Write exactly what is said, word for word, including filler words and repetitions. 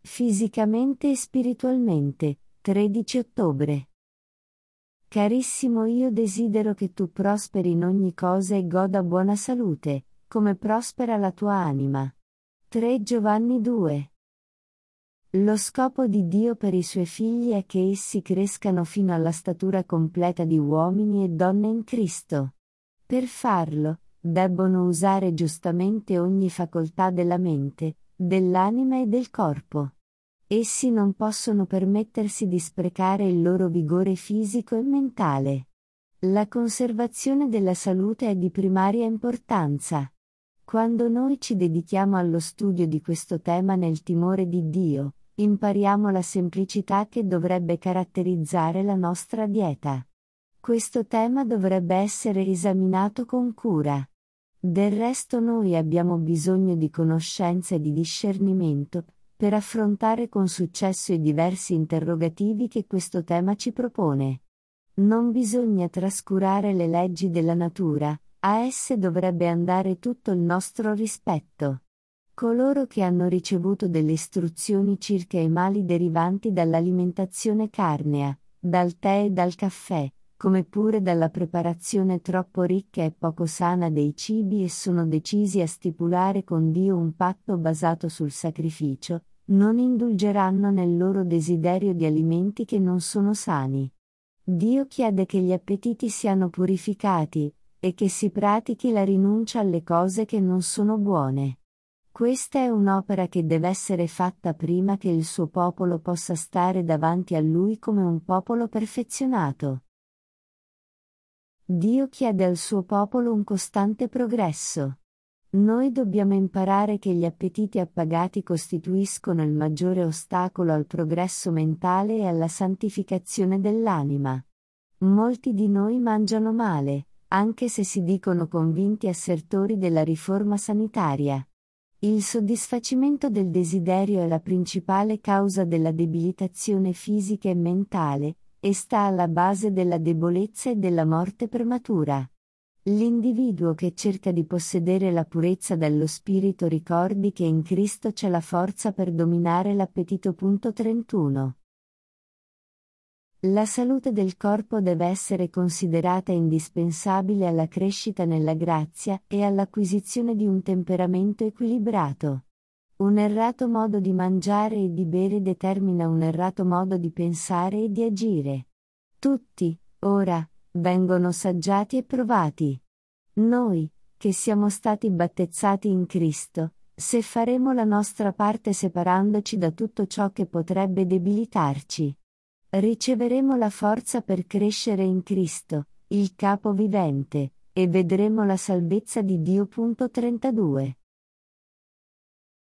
fisicamente e spiritualmente, tredici ottobre. Carissimo, io desidero che tu prosperi in ogni cosa e goda buona salute, come prospera la tua anima. tre Giovanni due. Lo scopo di Dio per i suoi figli è che essi crescano fino alla statura completa di uomini e donne in Cristo. Per farlo, debbono usare giustamente ogni facoltà della mente, dell'anima e del corpo. Essi non possono permettersi di sprecare il loro vigore fisico e mentale. La conservazione della salute è di primaria importanza. Quando noi ci dedichiamo allo studio di questo tema nel timore di Dio, impariamo la semplicità che dovrebbe caratterizzare la nostra dieta. Questo tema dovrebbe essere esaminato con cura. Del resto noi abbiamo bisogno di conoscenza e di discernimento, per affrontare con successo i diversi interrogativi che questo tema ci propone. Non bisogna trascurare le leggi della natura, a esse dovrebbe andare tutto il nostro rispetto. Coloro che hanno ricevuto delle istruzioni circa i mali derivanti dall'alimentazione carnea, dal tè e dal caffè, come pure dalla preparazione troppo ricca e poco sana dei cibi e sono decisi a stipulare con Dio un patto basato sul sacrificio, non indulgeranno nel loro desiderio di alimenti che non sono sani. Dio chiede che gli appetiti siano purificati, e che si pratichi la rinuncia alle cose che non sono buone. Questa è un'opera che deve essere fatta prima che il suo popolo possa stare davanti a Lui come un popolo perfezionato. Dio chiede al suo popolo un costante progresso. Noi dobbiamo imparare che gli appetiti appagati costituiscono il maggiore ostacolo al progresso mentale e alla santificazione dell'anima. Molti di noi mangiano male, anche se si dicono convinti assertori della riforma sanitaria. Il soddisfacimento del desiderio è la principale causa della debilitazione fisica e mentale, e sta alla base della debolezza e della morte prematura. L'individuo che cerca di possedere la purezza dello spirito ricordi che in Cristo c'è la forza per dominare l'appetito. trentuno. La salute del corpo deve essere considerata indispensabile alla crescita nella grazia e all'acquisizione di un temperamento equilibrato. Un errato modo di mangiare e di bere determina un errato modo di pensare e di agire. Tutti, ora, vengono saggiati e provati. Noi, che siamo stati battezzati in Cristo, se faremo la nostra parte separandoci da tutto ciò che potrebbe debilitarci, riceveremo la forza per crescere in Cristo, il capo vivente, e vedremo la salvezza di Dio. trentadue.